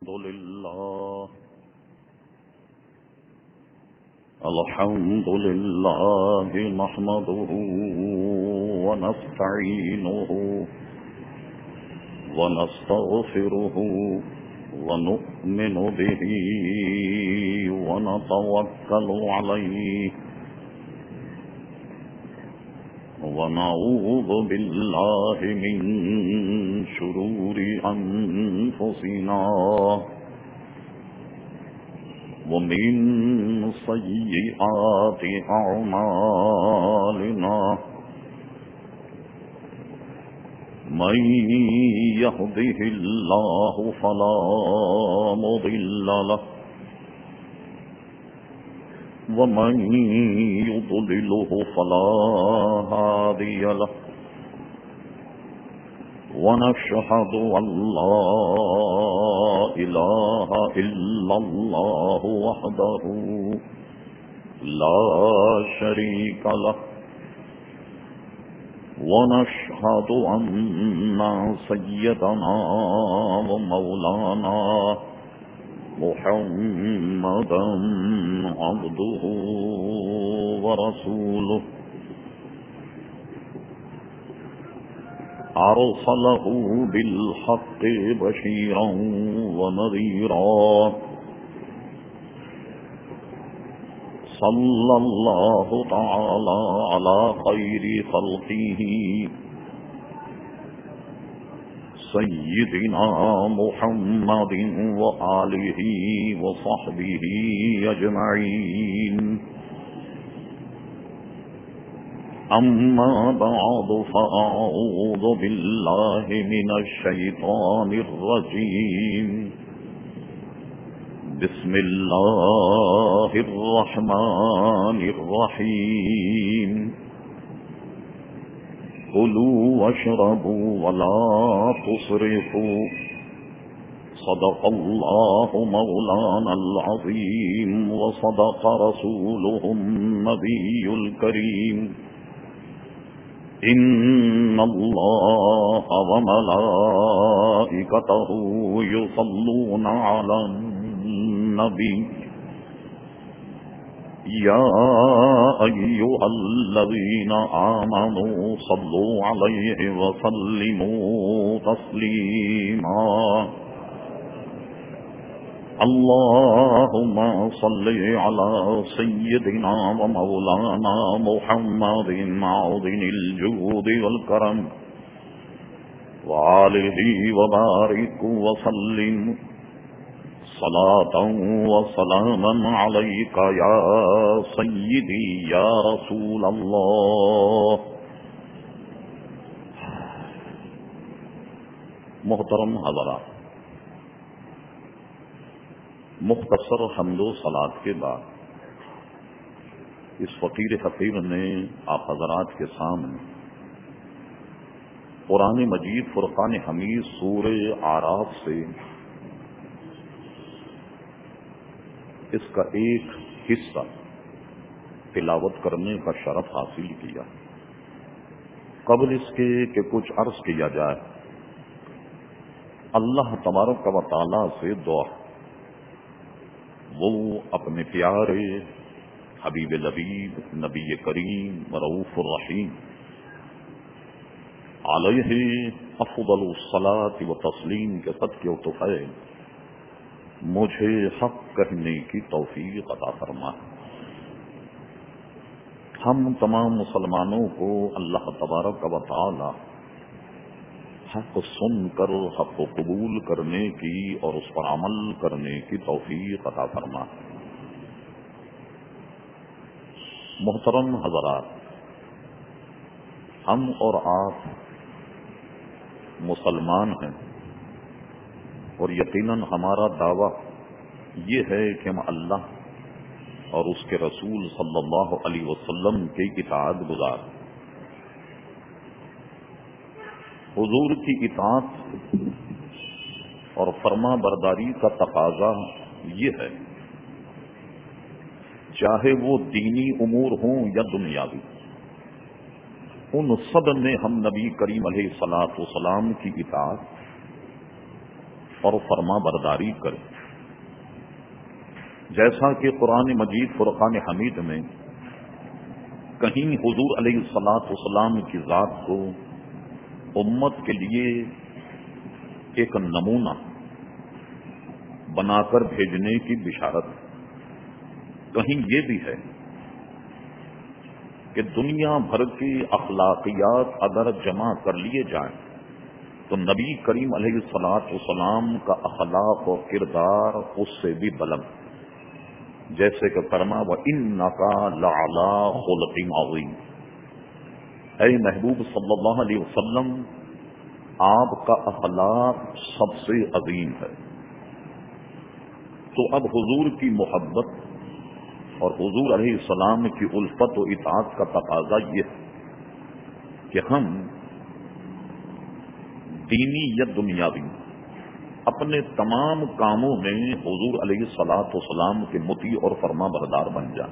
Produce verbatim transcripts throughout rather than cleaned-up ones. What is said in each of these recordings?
لله الحمد لله نحمده ونستعينه ونستغفره ونؤمن به ونتوكل عليه ونعوذ بالله من شرور أنفسنا ومن سيئات أعمالنا من يهده الله فلا مضل له ومن يضلله فلا هادي له ونشهد أن لا إله إلا الله وحده لا شريك له ونشهد أن سيدنا ومولانا محمدا عبده ورسوله أرسله بالحق بشيرا ونذيرا صلى الله تعالى على خير خلقه سيدنا محمد وآله وصحبه أجمعين أما بعد فأعوذ بالله من الشيطان الرجيم بسم الله الرحمن الرحيم كلوا واشربوا ولا تسرفوا صدق الله مولانا العظيم وصدق رسوله النبي الكريم إن الله وملائكته يصلون على النبي يا أيها الذين آمنوا صلوا عليه وسلموا تسليما اللهم صل على سيدنا ومولانا محمد معدن الجود والكرم وآله وبارك وسلم صلاة وسلاما عليك يا سيدي يا رسول الله. محترم حضرات، مختصر حمد و صلات کے بعد اس فقیر حقیر نے آپ حضرات کے سامنے قرآن مجید فرقان حمید سورہ اعراف سے اس کا ایک حصہ تلاوت کرنے کا شرف حاصل کیا. قبل اس کے کہ کچھ عرض کیا جائے، اللہ تبارک و تعالی سے دعا وہ اپنے پیارے حبیب لبیب نبی کریم رؤوف الرحیم علیہ افضل الصلاۃ و تسلیم کے صدقے و طفیل مجھے حق کہنے کی توفیق عطا فرما. ہم تمام مسلمانوں کو اللہ تبارک و تعالی حق سن کر حق کو قبول کرنے کی اور اس پر عمل کرنے کی توفیق عطا فرما. محترم حضرات، ہم اور آپ مسلمان ہیں اور یقیناً ہمارا دعویٰ یہ ہے کہ ہم اللہ اور اس کے رسول صلی اللہ علیہ وسلم کی اطاعت گزار. حضور کی اطاعت اور فرما برداری کا تقاضا یہ ہے، چاہے وہ دینی امور ہوں یا دنیاوی، ان سب میں ہم نبی کریم علیہ الصلوۃ والسلام کی اطاعت اور فرما برداری کریں. جیسا کہ قرآن مجید فرقان حمید میں کہیں حضور علیہ الصلاۃ والسلام کی ذات کو امت کے لیے ایک نمونہ بنا کر بھیجنے کی بشارت، کہیں یہ بھی ہے کہ دنیا بھر کی اخلاقیات اگر جمع کر لیے جائیں تو نبی کریم علیہ الصلاۃ والسلام کا اخلاق و کردار اس سے بھی بلند، جیسے کہ فرما وَإِنَّكَ لَعَلَىٰ خُلُقٍ عَظِيمٍ، اے محبوب صلی اللہ علیہ وسلم آپ کا اخلاق سب سے عظیم ہے. تو اب حضور کی محبت اور حضور علیہ السلام کی الفت و اطاعت کا تقاضا یہ ہے کہ ہم دینی یا دنیاوی اپنے تمام کاموں میں حضور علیہ الصلاۃ والسلام کے مطیع اور فرما بردار بن جائیں.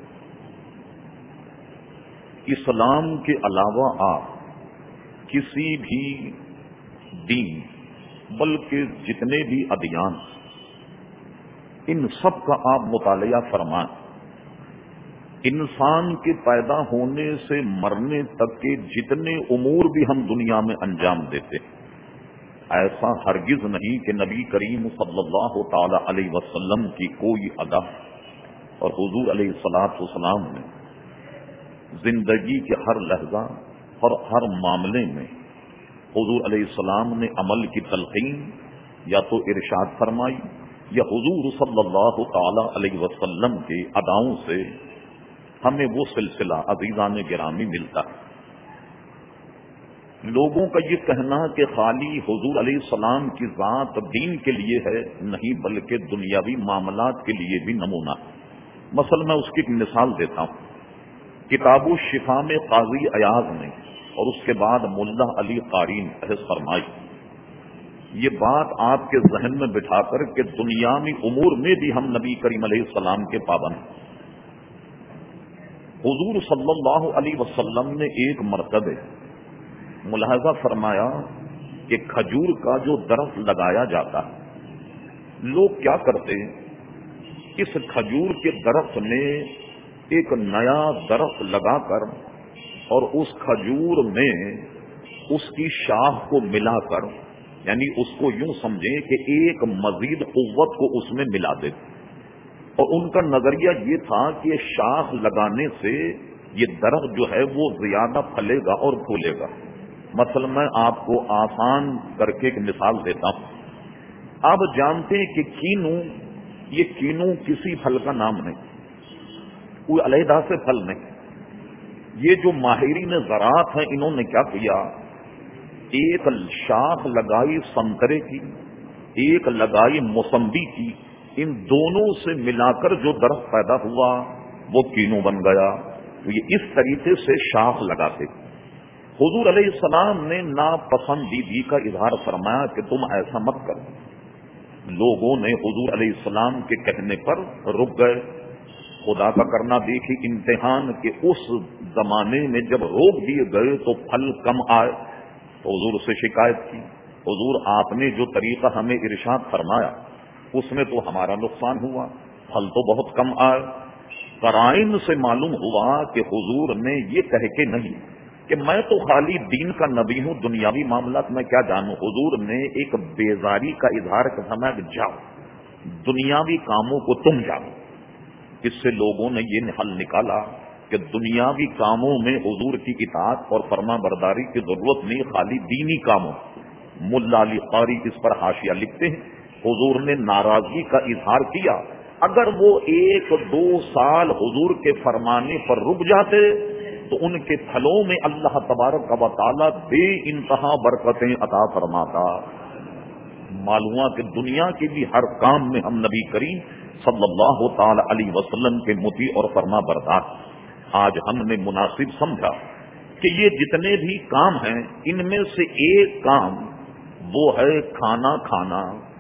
اسلام کے علاوہ آپ کسی بھی دین بلکہ جتنے بھی ادیان ان سب کا آپ مطالعہ فرمائیں. انسان کے پیدا ہونے سے مرنے تک کے جتنے امور بھی ہم دنیا میں انجام دیتے ہیں، ایسا ہرگز نہیں کہ نبی کریم صلی اللہ تعالی علیہ وسلم کی کوئی ادا اور حضور علیہ الصلاۃ والسلام نے زندگی کے ہر لحظہ اور ہر معاملے میں حضور علیہ السلام نے عمل کی تلقین یا تو ارشاد فرمائی یا حضور صلی اللہ تعالی علیہ وسلم کے اداؤں سے ہمیں وہ سلسلہ عزیزان گرامی ملتا ہے. لوگوں کا یہ کہنا کہ خالی حضور علیہ السلام کی ذات دین کے لیے ہے نہیں بلکہ دنیاوی معاملات کے لیے بھی نمونہ. مثلا میں اس کی ایک مثال دیتا ہوں. کتاب الشفا میں قاضی ایاز نے اور اس کے بعد ملا علی قاری نے بحث فرمائی. یہ بات آپ کے ذہن میں بٹھا کر کہ دنیاوی امور میں بھی ہم نبی کریم علیہ السلام کے پابند ہیں. حضور صلی اللہ علیہ وسلم نے ایک مرتبہ ملاحظہ فرمایا کہ کھجور کا جو درخت لگایا جاتا ہے، لوگ کیا کرتے ہیں، اس کھجور کے درخت میں ایک نیا درخت لگا کر اور اس کھجور میں اس کی شاخ کو ملا کر، یعنی اس کو یوں سمجھیں کہ ایک مزید قوت کو اس میں ملا دیتے. اور ان کا نظریہ یہ تھا کہ شاخ لگانے سے یہ درخت جو ہے وہ زیادہ پھلے گا اور پھولے گا. مثلا میں آپ کو آسان کر کے ایک مثال دیتا ہوں. آپ جانتے ہیں کہ کینو، یہ کینو کسی پھل کا نام نہیں، کوئی علیحدہ سے پھل نہیں. یہ جو ماہرین زراعت ہیں انہوں نے کیا کیا، ایک شاخ لگائی سنترے کی، ایک لگائی موسمبی کی، ان دونوں سے ملا کر جو درخت پیدا ہوا وہ کینو بن گیا. تو یہ اس طریقے سے شاخ لگاتے. حضور علیہ السلام نے ناپسندیدگی کا اظہار فرمایا کہ تم ایسا مت کرو. لوگوں نے حضور علیہ السلام کے کہنے پر رک گئے. خدا کا کرنا دیکھی امتحان کے اس زمانے میں جب روک دیے گئے تو پھل کم آئے تو حضور سے شکایت کی. حضور آپ نے جو طریقہ ہمیں ارشاد فرمایا اس میں تو ہمارا نقصان ہوا، پھل تو بہت کم آئے. قرائن سے معلوم ہوا کہ حضور نے یہ کہہ کے نہیں کہ میں تو خالی دین کا نبی ہوں، دنیاوی معاملات میں کیا جانوں. حضور نے ایک بیزاری کا اظہار فرمایا کہ جاؤ دنیاوی کاموں کو تم جانو. اس سے لوگوں نے یہ حل نکالا کہ دنیاوی کاموں میں حضور کی اطاعت اور فرما برداری کی ضرورت نہیں، خالی دینی کاموں. ملا علی قاری اس پر حاشیہ لکھتے ہیں حضور نے ناراضگی کا اظہار کیا. اگر وہ ایک دو سال حضور کے فرمانے پر رک جاتے تو ان کے پھلوں میں اللہ تبارک و تعالی بے انتہا برکتیں عطا فرماتا. معلوم ہوا کہ دنیا کے بھی ہر کام میں ہم نبی کریم صلی اللہ تعالی علیہ وسلم کے مطیع اور فرما بردار. آج ہم نے مناسب سمجھا کہ یہ جتنے بھی کام ہیں ان میں سے ایک کام وہ ہے کھانا کھانا.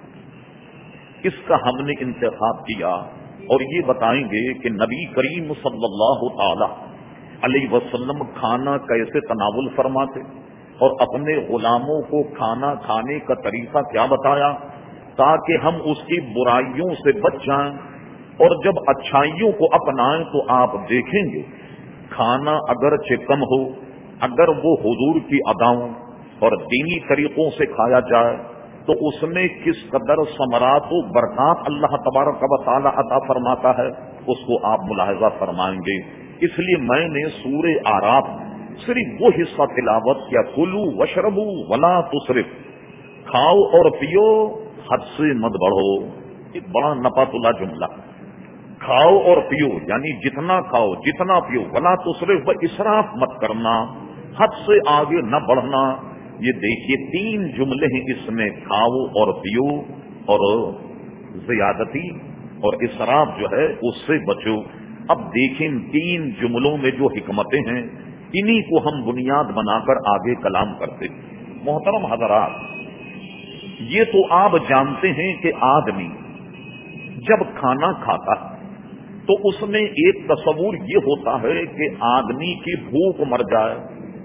اس کا ہم نے انتخاب کیا اور یہ بتائیں گے کہ نبی کریم صلی اللہ تعالی علیہ وسلم کھانا کیسے تناول فرماتے اور اپنے غلاموں کو کھانا کھانے کا طریقہ کیا بتایا. تاکہ ہم اس کی برائیوں سے بچ جائیں، اور جب اچھائیوں کو اپنائیں تو آپ دیکھیں گے کھانا اگرچہ کم ہو، اگر وہ حضور کی اداؤں اور دینی طریقوں سے کھایا جائے تو اس میں کس قدر ثمرات و برکات اللہ تبارک و تعالی عطا فرماتا ہے، اس کو آپ ملاحظہ فرمائیں گے۔ اس لیے میں نے سورہ اعراف صرف وہ حصہ تلاوت کیا، کلوا واشربوا ولا تسرفوا، کھاؤ اور پیو، حد سے مت بڑھو۔ ایک بڑا نپات اللہ جملہ، کھاؤ اور پیو یعنی جتنا کھاؤ جتنا پیو، ولا تسرف، اسراف مت کرنا، حد سے آگے نہ بڑھنا۔ یہ دیکھیے تین جملے ہیں اس میں، کھاؤ اور پیو اور زیادتی اور اسراف جو ہے اس سے بچو۔ اب دیکھیں تین جملوں میں جو حکمتیں ہیں انہی کو ہم بنیاد بنا کر آگے کلام کرتے ہیں۔ محترم حضرات، یہ تو آپ جانتے ہیں کہ آدمی جب کھانا کھاتا ہے تو اس میں ایک تصور یہ ہوتا ہے کہ آدمی کی بھوک مر جائے،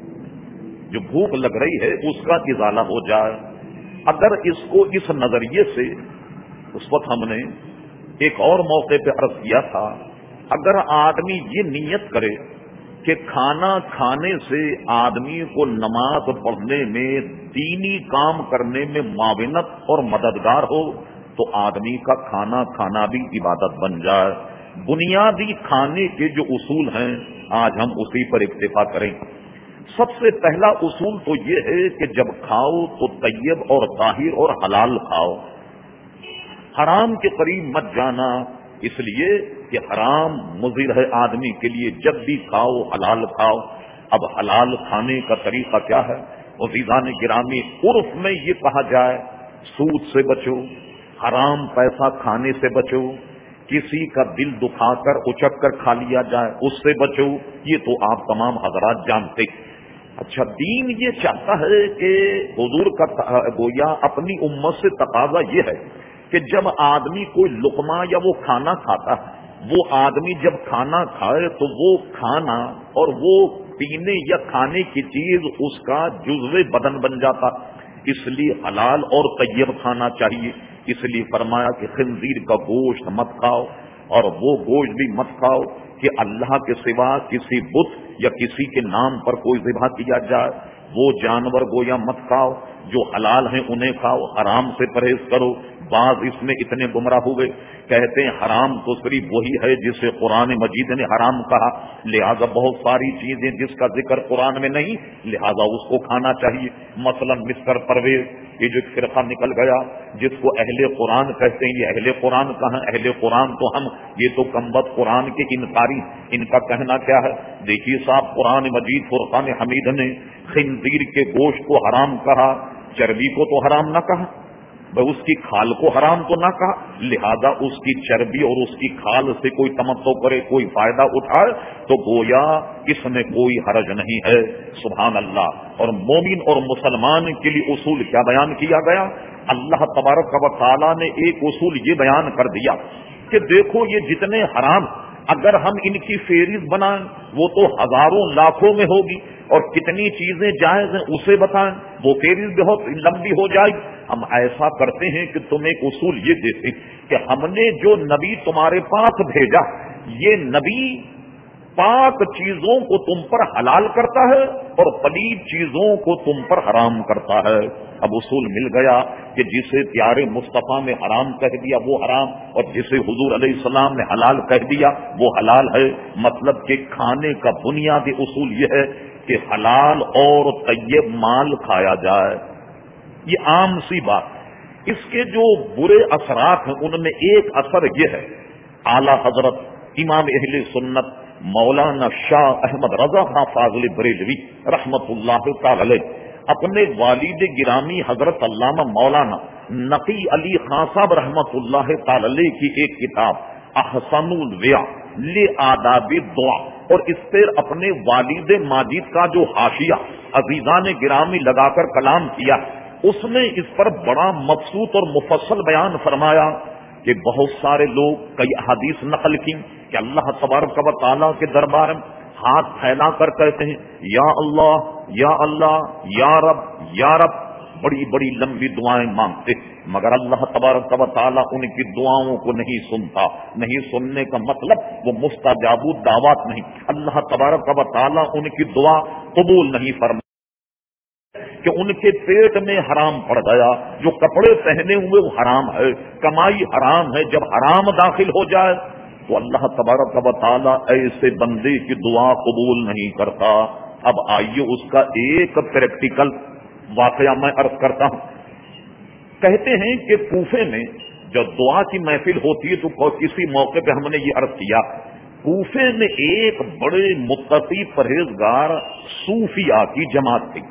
جو بھوک لگ رہی ہے اس کا ازالہ ہو جائے۔ اگر اس کو اس نظریے سے، اس وقت ہم نے ایک اور موقع پہ عرض کیا تھا، اگر آدمی یہ نیت کرے کہ کھانا کھانے سے آدمی کو نماز پڑھنے میں، دینی کام کرنے میں معاونت اور مددگار ہو تو آدمی کا کھانا کھانا بھی عبادت بن جائے۔ بنیادی کھانے کے جو اصول ہیں آج ہم اسی پر اکتفا کریں۔ سب سے پہلا اصول تو یہ ہے کہ جب کھاؤ تو طیب اور طاہر اور حلال کھاؤ، حرام کے قریب مت جانا، اس لیے کہ حرام مضر ہے آدمی کے لیے۔ جب بھی کھاؤ حلال کھاؤ۔ اب حلال کھانے کا طریقہ کیا ہے؟ عزیزان گرامی، عرف میں یہ کہا جائے سود سے بچو، حرام پیسہ کھانے سے بچو، کسی کا دل دکھا کر اچک کر کھا لیا جائے اس سے بچو، یہ تو آپ تمام حضرات جانتے۔ اچھا، دین یہ چاہتا ہے کہ حضور کا گویا اپنی امت سے تقاضا یہ ہے کہ جب آدمی کوئی لقمہ یا وہ کھانا کھاتا ہے، وہ آدمی جب کھانا کھائے تو وہ کھانا اور وہ پینے یا کھانے کی چیز اس کا جزو بدن بن جاتا، اس لیے حلال اور طیب کھانا چاہیے۔ اس لیے فرمایا کہ خنزیر کا گوشت مت کھاؤ، اور وہ گوشت بھی مت کھاؤ کہ اللہ کے سوا کسی بت یا کسی کے نام پر کوئی ذبح کیا جائے، وہ جانور گویا مت کھاؤ، جو حلال ہیں انہیں کھاؤ، حرام سے پرہیز کرو۔ بعض اس میں اتنے گمراہ ہوئے، کہتے ہیں حرام تو صرف وہی ہے جسے قرآن مجید نے حرام کہا، لہذا بہت ساری چیزیں جس کا ذکر قرآن میں نہیں لہذا اس کو کھانا چاہیے۔ مثلا مسٹر پرویز، یہ جو فرقہ نکل گیا جس کو اہل قرآن کہتے ہیں، یہ اہل قرآن کہاں؟ اہل قرآن تو ہم، یہ تو کمبخت قرآن کے انکاری۔ ان کا کہنا کیا ہے؟ دیکھیے صاحب، قرآن مجید فرقان حمید نے خنزیر کے گوشت کو حرام کہا، چربی کو تو حرام نہ کہا، بھائی اس کی کھال کو حرام تو نہ کہا، لہذا اس کی چربی اور اس کی کھال سے کوئی تمتع کرے، کوئی فائدہ اٹھائے تو گویا اس میں کوئی حرج نہیں ہے۔ سبحان اللہ۔ اور مومن اور مسلمان کے لیے اصول کیا بیان کیا گیا؟ اللہ تبارک و تعالی نے ایک اصول یہ بیان کر دیا کہ دیکھو یہ جتنے حرام، اگر ہم ان کی فہرست بنائیں وہ تو ہزاروں لاکھوں میں ہوگی، اور کتنی چیزیں جائز ہیں اسے بتائیں وہ فہرست بہت لمبی ہو جائے گی۔ ہم ایسا کرتے ہیں کہ تم ایک اصول یہ دیتے کہ ہم نے جو نبی تمہارے پاس بھیجا، یہ نبی پاک چیزوں کو تم پر حلال کرتا ہے اور پلید چیزوں کو تم پر حرام کرتا ہے۔ اب اصول مل گیا کہ جسے پیارے مصطفیٰ نے حرام کہہ دیا وہ حرام، اور جسے حضور علیہ السلام نے حلال کہہ دیا وہ حلال ہے۔ مطلب کہ کھانے کا بنیادی اصول یہ ہے کہ حلال اور طیب مال کھایا جائے، یہ عام سی بات۔ اس کے جو برے اثرات ہیں ان میں ایک اثر یہ ہے، اعلی حضرت امام اہل سنت مولانا شاہ احمد رضا خان فاضل بریلوی رحمت اللہ تعالی علیہ اپنے والد گرامی حضرت علامہ مولانا نقی علی خان صاحب رحمت اللہ تعالی علیہ کی ایک کتاب احسن الویع لآداب الدعا، اور اس پر اپنے والد ماجد کا جو حاشیہ عزیزان گرامی لگا کر کلام کیا، اس نے اس پر بڑا مبسوط اور مفصل بیان فرمایا کہ بہت سارے لوگ کئی احادیث نقل کی کہ اللہ تبارک و تعالیٰ کے دربار میں ہاتھ پھیلا کر کہتے ہیں یا اللہ یا اللہ یا رب یا رب، بڑی بڑی لمبی دعائیں مانگتے، مگر اللہ تبارک و تعالیٰ ان کی دعاؤں کو نہیں سنتا۔ نہیں سننے کا مطلب وہ مستجاب الدعوات نہیں، اللہ تبارک و تعالیٰ ان کی دعا قبول نہیں فرماتا کہ ان کے پیٹ میں حرام پڑ گیا، جو کپڑے پہنے ہوئے وہ حرام ہے، کمائی حرام ہے۔ جب حرام داخل ہو جائے تو اللہ تبارک و تعالیٰ ایسے بندے کی دعا قبول نہیں کرتا۔ اب آئیے اس کا ایک پریکٹیکل واقعہ میں عرض کرتا ہوں۔ کہتے ہیں کہ کوفے میں جب دعا کی محفل ہوتی ہے تو کسی موقع پہ ہم نے یہ عرض کیا، کوفے میں ایک بڑے متقی پرہیزگار صوفیاء کی جماعت تھی،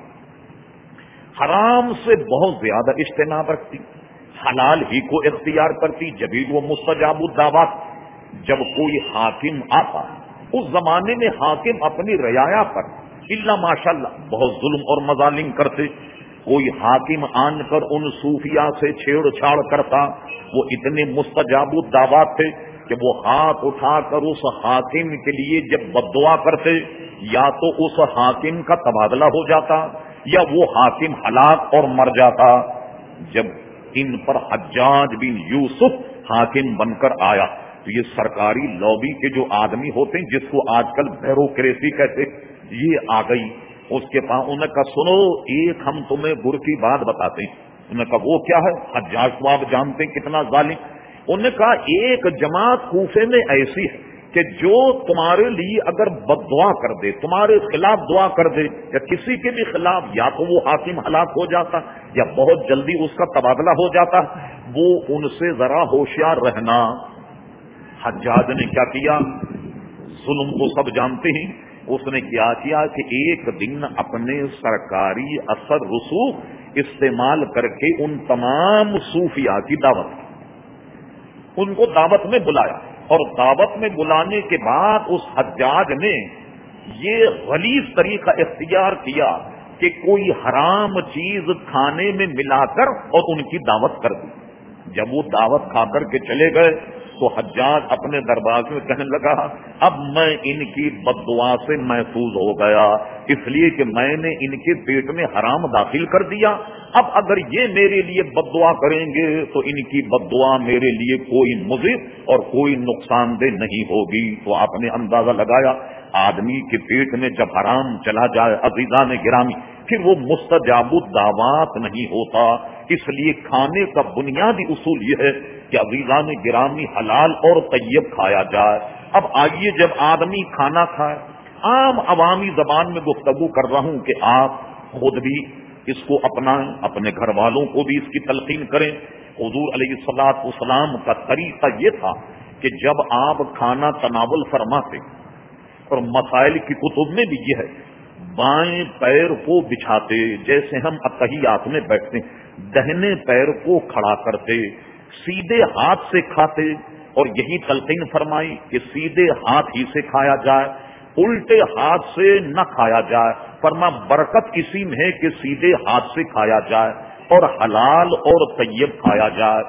حرام سے بہت زیادہ اجتناب رکھتی، حلال ہی کو اختیار کرتی، جبھی وہ مستجاب الدعوات۔ جب کوئی حاکم آتا، اس زمانے میں حاکم اپنی رعایا پر الا ماشاءاللہ بہت ظلم اور مظالم کرتے۔ کوئی حاکم آن کر ان صوفیاء سے چھیڑ چھاڑ کرتا، وہ اتنے مستجاب الدعوات تھے کہ وہ ہاتھ اٹھا کر اس حاکم کے لیے جب بددعا کرتے، یا تو اس حاکم کا تبادلہ ہو جاتا یا وہ حاکم ہلاک اور مر جاتا۔ جب ان پر حجاج بن یوسف حاکم بن کر آیا تو یہ سرکاری لابی کے جو آدمی ہوتے ہیں، جس کو آج کل بیوروکریسی کہتے، یہ آ گئی اس کے پاس۔ انہوں نے کہا سنو، ایک ہم تمہیں گر کی بات بتاتے ہیں۔ انہوں نے کہا وہ کیا ہے؟ حجاج کو آپ جانتے ہیں کتنا ظالم۔ انہوں نے کہا ایک جماعت کوفے میں ایسی ہے کہ جو تمہارے لیے اگر بد دعا کر دے، تمہارے خلاف دعا کر دے یا کسی کے بھی خلاف، یا تو وہ حاکم ہلاک ہو جاتا یا بہت جلدی اس کا تبادلہ ہو جاتا، وہ ان سے ذرا ہوشیار رہنا۔ حجاج نے کیا کیا؟ ظلم کو سب جانتے ہیں، اس نے کیا کیا کہ ایک دن اپنے سرکاری اثر رسوخ استعمال کر کے ان تمام صوفیاء کی دعوت کی، ان کو دعوت میں بلایا، اور دعوت میں بلانے کے بعد اس حجاج نے یہ غلیظ طریقہ اختیار کیا کہ کوئی حرام چیز کھانے میں ملا کر اور ان کی دعوت کر دی۔ جب وہ دعوت کھا کر کے چلے گئے تو حجاج اپنے دربار میں کہنے لگا اب میں ان کی بد دعا سے محفوظ ہو گیا، اس لیے کہ میں نے ان کے پیٹ میں حرام داخل کر دیا۔ اب اگر یہ میرے لیے بد دعا کریں گے تو ان کی بد دعا میرے لیے کوئی مضر اور کوئی نقصان دہ نہیں ہوگی۔ تو آپ نے اندازہ لگایا آدمی کے پیٹ میں جب حرام چلا جائے عزیزان گرامی، پھر وہ مستجاب الدعوات نہیں ہوتا۔ اس لیے کھانے کا بنیادی اصول یہ ہے کہ عزیزان گرامی حلال اور طیب کھایا جائے۔ اب آئیے جب آدمی کھانا کھائے، عام عوامی زبان میں گفتگو کر رہا ہوں کہ آپ خود بھی اس کو اپنائیں، اپنے گھر والوں کو بھی اس کی تلقین کریں۔ حضور علیہ الصلوۃ والسلام کا طریقہ یہ تھا کہ جب آپ کھانا تناول فرماتے، اور مسائل کی کتب میں بھی یہ ہے، بائیں پیر کو بچھاتے، جیسے ہم اتحیات میں بیٹھتے دہنے پیر کو کھڑا کرتے، سیدھے ہاتھ سے کھاتے، اور یہی تلقین فرمائی کہ سیدھے ہاتھ ہی سے کھایا جائے، الٹے ہاتھ سے نہ کھایا جائے۔ فرما برکت اسی میں ہے کہ سیدھے ہاتھ سے کھایا جائے اور حلال اور طیب کھایا جائے۔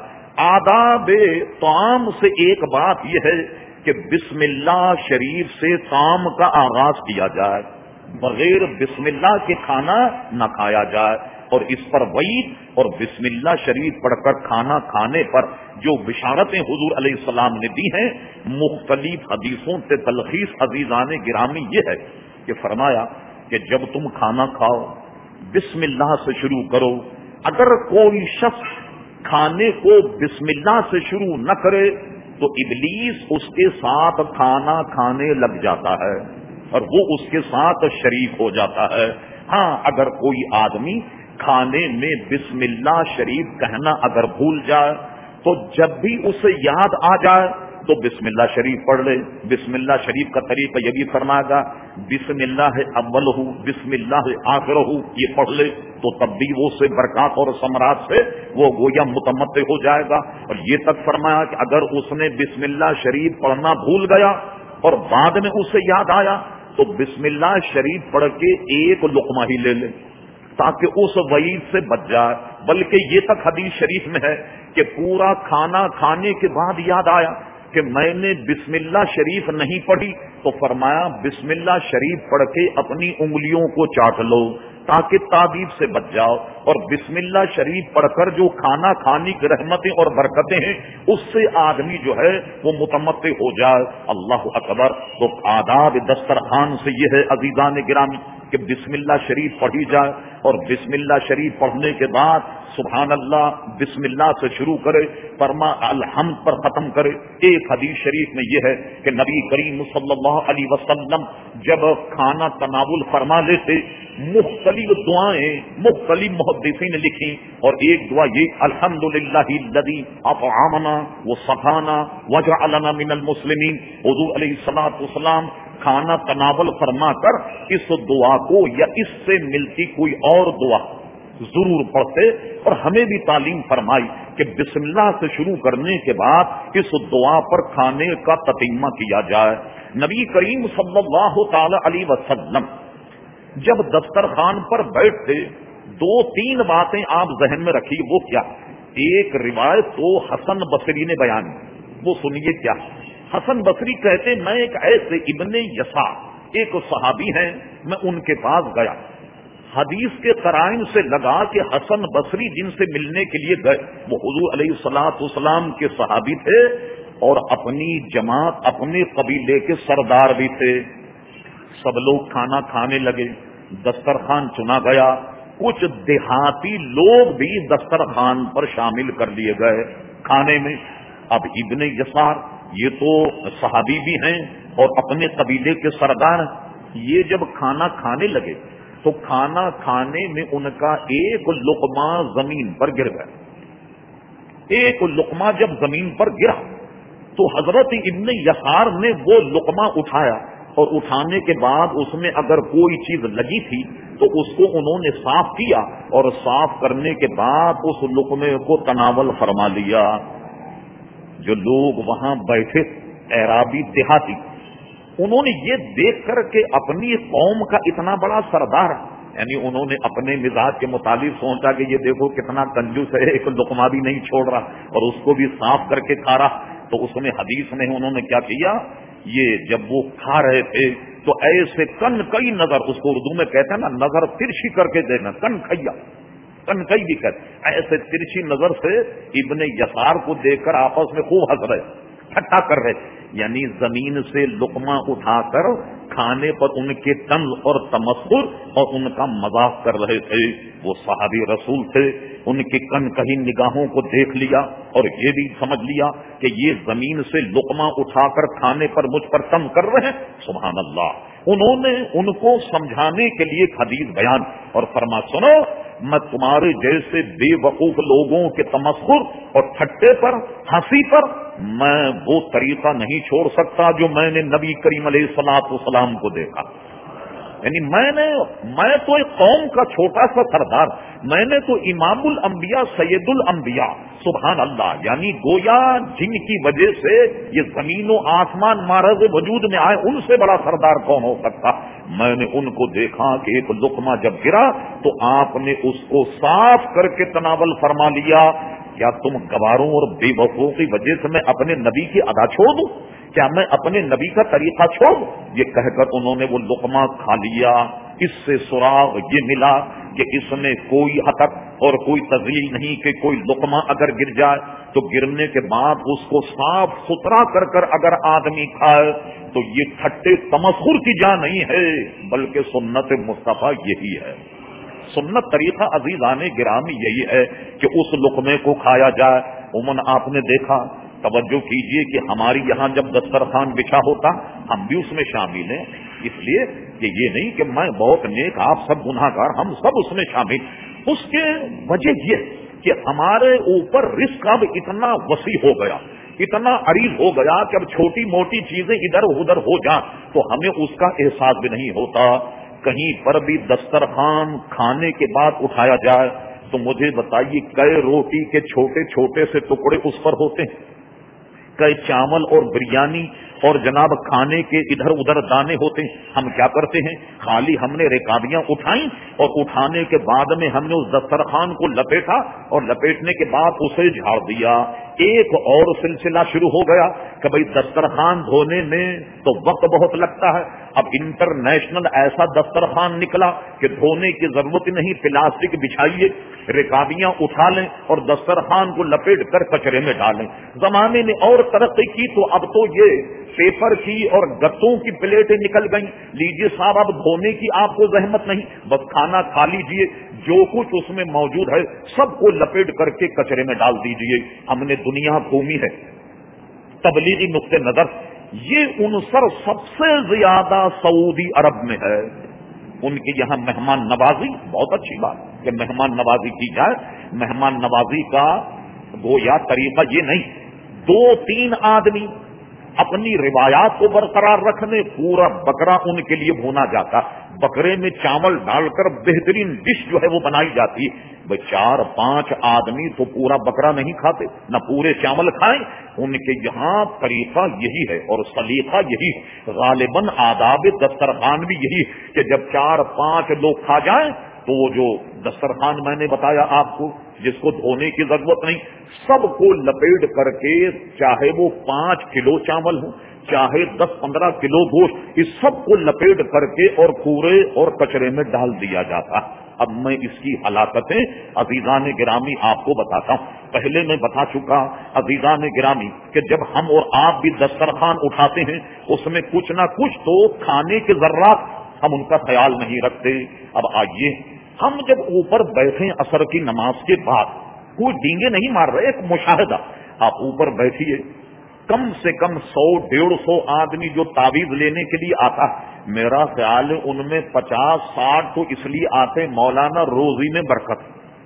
آداب طعام سے ایک بات یہ ہے کہ بسم اللہ شریف سے طعام کا آغاز کیا جائے، بغیر بسم اللہ کے کھانا نہ کھایا جائے۔ اور اس پر وعید اور بسم اللہ شریف پڑھ کر کھانا کھانے پر جو بشارتیں حضور علیہ السلام نے دی ہیں، مختلف حدیثوں سے تلخیص عزیزان گرامی یہ ہے کہ فرمایا کہ جب تم کھانا کھاؤ بسم اللہ سے شروع کرو۔ اگر کوئی شخص کھانے کو بسم اللہ سے شروع نہ کرے تو ابلیس اس کے ساتھ کھانا کھانے لگ جاتا ہے اور وہ اس کے ساتھ شریک ہو جاتا ہے۔ ہاں اگر کوئی آدمی کھانے میں بسم اللہ شریف کہنا اگر بھول جائے تو جب بھی اسے یاد آ جائے تو بسم اللہ شریف پڑھ لے۔ بسم اللہ شریف کا طریقہ یہ بھی فرمایا گا بسم اللہ اول ہو بسم اللہ آخر ہو، یہ پڑھ لے تو تب بھی وہ سے برکات اور ثمرات سے وہ گویا متمتع ہو جائے گا۔ اور یہ تک فرمایا کہ اگر اس نے بسم اللہ شریف پڑھنا بھول گیا اور بعد میں اسے یاد آیا تو بسم اللہ شریف پڑھ کے ایک لقمہ ہی لے لے تاکہ اس وعید سے بچ جائے۔ بلکہ یہ تک حدیث شریف میں ہے کہ پورا کھانا کھانے کے بعد یاد آیا کہ میں نے بسم اللہ شریف نہیں پڑھی تو فرمایا بسم اللہ شریف پڑھ کے اپنی انگلیوں کو چاٹ لو تاکہ تعدیب سے بچ جاؤ، اور بسم اللہ شریف پڑھ کر جو کھانا کھانے کی رحمتیں اور برکتیں ہیں اس سے آدمی جو ہے وہ متمتع ہو جائے۔ اللہ اکبر۔ تو آداب دسترخوان سے یہ ہے عزیزان گرامی کہ بسم اللہ شریف پڑھی جائے، اور بسم اللہ شریف پڑھنے کے بعد سبحان اللہ بسم اللہ سے شروع کرے، فرما الحمد پر ختم کرے۔ ایک حدیث شریف میں یہ ہے کہ نبی کریم صلی اللہ علیہ وسلم جب کھانا تناول فرما لیتے، مختلف دعائیں مختلف محدثین نے لکھی، اور ایک دعا یہ الحمدللہ الذی اطعمنا وسقانا وجعلنا من المسلمین۔ حضور علیہ الصلوۃ والسلام کھانا تناول فرما کر اس دعا کو یا اس سے ملتی کوئی اور دعا ضرور پڑھتے، اور ہمیں بھی تعلیم فرمائی کہ بسم اللہ سے شروع کرنے کے بعد اس دعا پر کھانے کا تتمہ کیا جائے۔ نبی کریم صلی اللہ تعالی علیہ وسلم جب دسترخوان پر بیٹھتے، دو تین باتیں آپ ذہن میں رکھیے، وہ کیا؟ ایک روایت تو حسن بصری نے بیان کی، وہ سنیے کیا۔ حسن بصری کہتے میں ایک ایسے ابن یسار ایک صحابی ہیں، میں ان کے پاس گیا، حدیث کے قرائن سے لگا کہ حسن بصری جن سے ملنے کے لیے گئے وہ حضور علیہ الصلوۃ والسلام کے صحابی تھے، اور اپنی جماعت اپنے قبیلے کے سردار بھی تھے۔ سب لوگ کھانا کھانے لگے، دسترخوان چنا گیا، کچھ دیہاتی لوگ بھی دسترخوان پر شامل کر لیے گئے کھانے میں۔ اب ابن یسار یہ تو صحابی بھی ہیں اور اپنے قبیلے کے سردار، یہ جب کھانا کھانے لگے تو کھانا کھانے میں ان کا ایک لقمہ زمین پر گر گیا۔ ایک لقمہ جب زمین پر گرا تو حضرت ابن یسار نے وہ لقمہ اٹھایا، اور اٹھانے کے بعد اس میں اگر کوئی چیز لگی تھی تو اس کو انہوں نے صاف کیا، اور صاف کرنے کے بعد اس لقمے کو تناول فرما لیا۔ جو لوگ وہاں بیٹھے اعرابی دیہاتی، انہوں نے یہ دیکھ کر کہ اپنی قوم کا اتنا بڑا سردار، یعنی انہوں نے اپنے مزاج کے مطابق سوچا کہ یہ دیکھو کتنا کنجوس ہے، ایک لقمہ بھی نہیں چھوڑ رہا اور اس کو بھی صاف کر کے کھا رہا۔ تو اس میں حدیث میں انہوں نے کیا کیا، یہ جب وہ کھا رہے تھے تو ایسے کن کئی نظر، اس کو اردو میں کہتے ہیں نا نظر ترچھی کر کے دینا، کن کھیا کن کئی بھی کہتے، ایسے ترچھی نظر سے ابن یسار کو دیکھ کر آپس میں خوب ہنس رہے، ٹھٹا کر رہے، یعنی زمین سے لقمہ اٹھا کر کھانے پر ان کے طنز اور تمسخر اور ان کا مذاق کر رہے تھے۔ وہ صحابی رسول تھے، ان کی کن کہیں نگاہوں کو دیکھ لیا اور یہ بھی سمجھ لیا کہ یہ زمین سے لقمہ اٹھا کر کھانے پر مجھ پر تم کر رہے ہیں۔ سبحان اللہ۔ انہوں نے ان کو سمجھانے کے لیے ایک حدیث بیان اور فرما سنو، میں تمہارے جیسے بے وقوف لوگوں کے تمسخر اور ٹھٹے پر ہنسی پر میں وہ طریقہ نہیں چھوڑ سکتا جو میں نے نبی کریم علیہ الصلوۃ والسلام کو دیکھا۔ یعنی میں نے میں تو ایک قوم کا چھوٹا سا سردار، میں نے تو امام الانبیاء سید الانبیاء سبحان اللہ، یعنی گویا جن کی وجہ سے یہ زمین و آسمان معرض وجود میں آئے، ان سے بڑا سردار کون ہو سکتا۔ میں نے ان کو دیکھا کہ ایک لقمہ جب گرا تو آپ نے اس کو صاف کر کے تناول فرما لیا۔ کیا تم گواروں اور بے وقوفوں کی وجہ سے میں اپنے نبی کی ادا چھوڑ دوں؟ کیا میں اپنے نبی کا طریقہ چھوڑ دوں؟ یہ کہہ کر انہوں نے وہ لقمہ کھا لیا۔ اس سے سراغ یہ ملا کہ اس میں کوئی حتک اور کوئی تذلیل نہیں کہ کوئی لقمہ اگر گر جائے تو گرنے کے بعد اس کو صاف ستھرا کر کر اگر آدمی کھائے تو یہ ٹھٹے تمسخر کی جا نہیں ہے، بلکہ سنت مصطفیٰ یہی ہے۔ سنت طریقہ عزیزان گرامی یہی ہے کہ اس لقمے کو کھایا جائے۔ عموماً آپ نے دیکھا، توجہ کیجئے کہ ہماری یہاں جب دسترخوان بچھا ہوتا ہم بھی اس میں شامل ہیں، اس لیے کہ یہ نہیں کہ میں بہت نیک آپ سب گناہ گار، ہم سب اس میں شامل۔ اس کے وجہ یہ کہ ہمارے اوپر رزق اب اتنا وسیع ہو گیا، اتنا عریض ہو گیا کہ اب چھوٹی موٹی چیزیں ادھر ادھر ہو جائیں تو ہمیں اس کا احساس بھی نہیں ہوتا۔ کہیں پر بھی دسترخوان کھانے کے بعد اٹھایا جائے تو مجھے بتائیے کئے روٹی کے چھوٹے چھوٹے سے ٹکڑے اس پر ہوتے ہیں؟ کہ چاول اور بریانی اور جناب کھانے کے ادھر ادھر دانے ہوتے ہیں، ہم کیا کرتے ہیں، خالی ہم نے رکابیاں اٹھائیں اور اٹھانے کے بعد میں ہم نے اس دسترخوان کو لپیٹا اور لپیٹنے کے بعد اسے جھاڑ دیا۔ ایک اور سلسلہ شروع ہو گیا کہ بھئی دسترخوان دھونے میں تو وقت بہت لگتا ہے، اب انٹرنیشنل ایسا دسترخوان نکلا کہ دھونے کی ضرورت نہیں، پلاسٹک بچھائیے، رکابیاں اٹھا لیں اور دسترخوان کو لپیٹ کر کچرے میں ڈالیں۔ زمانے نے اور ترقی کی تو اب تو یہ پیپر کی اور گتوں کی پلیٹیں نکل گئیں، لیجیے صاحب اب دھونے کی آپ کو زحمت نہیں، بس کھانا کھا لیجیے، جو کچھ اس میں موجود ہے سب کو لپیٹ کر کے کچرے میں ڈال دیجیے۔ ہم نے دنیا گھومی ہے، تبلیغی نقطہ نظر یہ عنصر سب سے زیادہ سعودی عرب میں ہے۔ ان کے یہاں مہمان نوازی بہت اچھی بات کہ مہمان نوازی کی جائے، مہمان نوازی کا گویا طریقہ یہ نہیں، دو تین آدمی اپنی روایات کو برقرار رکھنے پورا بکرا ان کے لیے بھونا جاتا، بکرے میں چاول ڈال کر بہترین ڈش جو ہے وہ بنائی جاتی ہے۔ بھائی چار پانچ آدمی تو پورا بکرا نہیں کھاتے، نہ پورے چاول کھائیں، ان کے یہاں طریقہ یہی ہے اور سلیقہ یہی ہے، غالباً آداب دسترخوان بھی یہی ہے کہ جب چار پانچ لوگ کھا جائیں تو وہ جو دسترخوان میں نے بتایا آپ کو جس کو دھونے کی ضرورت نہیں، سب کو لپیٹ کر کے، چاہے وہ پانچ کلو چاول ہو چاہے دس پندرہ کلو گوشت، اس سب کو لپیٹ کر کے اور کوڑے اور کچرے میں ڈال دیا جاتا۔ اب میں اس کی ہلاکتیں عزیزان گرامی آپ کو بتاتا ہوں۔ پہلے میں بتا چکا عزیزان گرامی کہ جب ہم اور آپ بھی دسترخوان اٹھاتے ہیں اس میں کچھ نہ کچھ تو کھانے کے ذرات ہم ان کا خیال نہیں رکھتے۔ اب آئیے ہم جب اوپر بیٹھیں عصر کی نماز کے بعد، کوئی ڈینگے نہیں مار رہے، ایک مشاہدہ، آپ اوپر بیٹھیے، کم سے کم سو ڈیڑھ سو آدمی جو تعویذ لینے کے لیے آتا، میرا خیال ہے ان میں پچاس ساٹھ تو اس لیے آتے مولانا روزی میں برکت،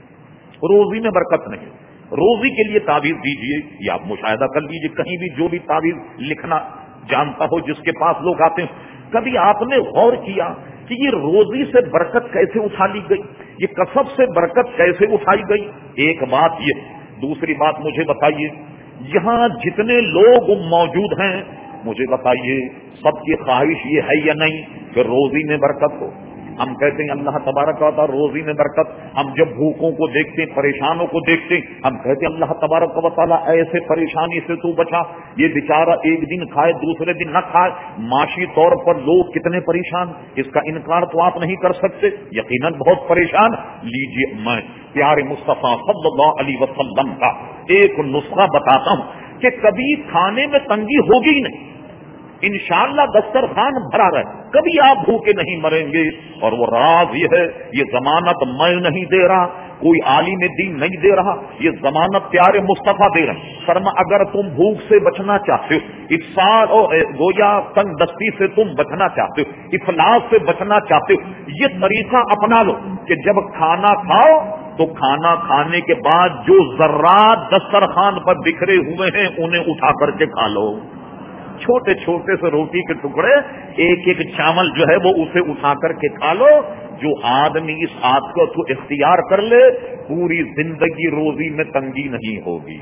روزی میں برکت نہیں، روزی کے لیے تعویذ دیجیے، یا آپ مشاہدہ کر لیجیے کہیں بھی جو بھی تعویذ لکھنا جانتا ہو جس کے پاس لوگ آتے ہیں، کبھی آپ نے غور کیا کہ یہ روزی سے برکت کیسے اٹھا لی گئی، یہ کسب سے برکت کیسے اٹھائی گئی؟ ایک بات یہ، دوسری بات مجھے بتائیے یہاں جتنے لوگ موجود ہیں مجھے بتائیے سب کی خواہش یہ ہے یا نہیں کہ روزی میں برکت ہو؟ ہم کہتے ہیں اللہ تبارک و تعالی روزی میں برکت، ہم جب بھوکوں کو دیکھتے ہیں پریشانوں کو دیکھتے ہیں ہم کہتے ہیں اللہ تبارک و تعالی ایسے پریشانی سے تو بچا، یہ بیچارہ ایک دن کھائے دوسرے دن نہ کھائے، معاشی طور پر لوگ کتنے پریشان، اس کا انکار تو آپ نہیں کر سکتے، یقیناً بہت پریشان۔ لیجیے میں پیارے مصطفیٰ صلی اللہ علیہ وسلم کا ایک نسخہ بتاتا ہوں کہ کبھی کھانے میں تنگی ہوگی ہی نہیں، انشاءاللہ دسترخوان بھرا رہے، کبھی آپ بھوکے نہیں مریں گے۔ اور وہ راز یہ ہے، یہ ضمانت میں نہیں دے رہا، کوئی عالم دین نہیں دے رہا، یہ ضمانت پیارے مصطفیٰ دے رہے ہیں۔ فرما اگر تم بھوک سے بچنا چاہتے ہو، افساد اور گویا تنگ دستی سے تم بچنا چاہتے ہو، افلاس سے بچنا چاہتے ہو، یہ طریقہ اپنا لو کہ جب کھانا کھاؤ تو کھانا کھانے کے بعد جو ذرات دسترخوان پر بکھرے ہوئے ہیں انہیں اٹھا کر کے کھا لو، چھوٹے چھوٹے سے روٹی کے ٹکڑے، ایک ایک چاول جو ہے وہ اسے اٹھا کر کے کھا لو۔ جو آدمی اس بات کو تو اختیار کر لے پوری زندگی روزی میں تنگی نہیں ہوگی،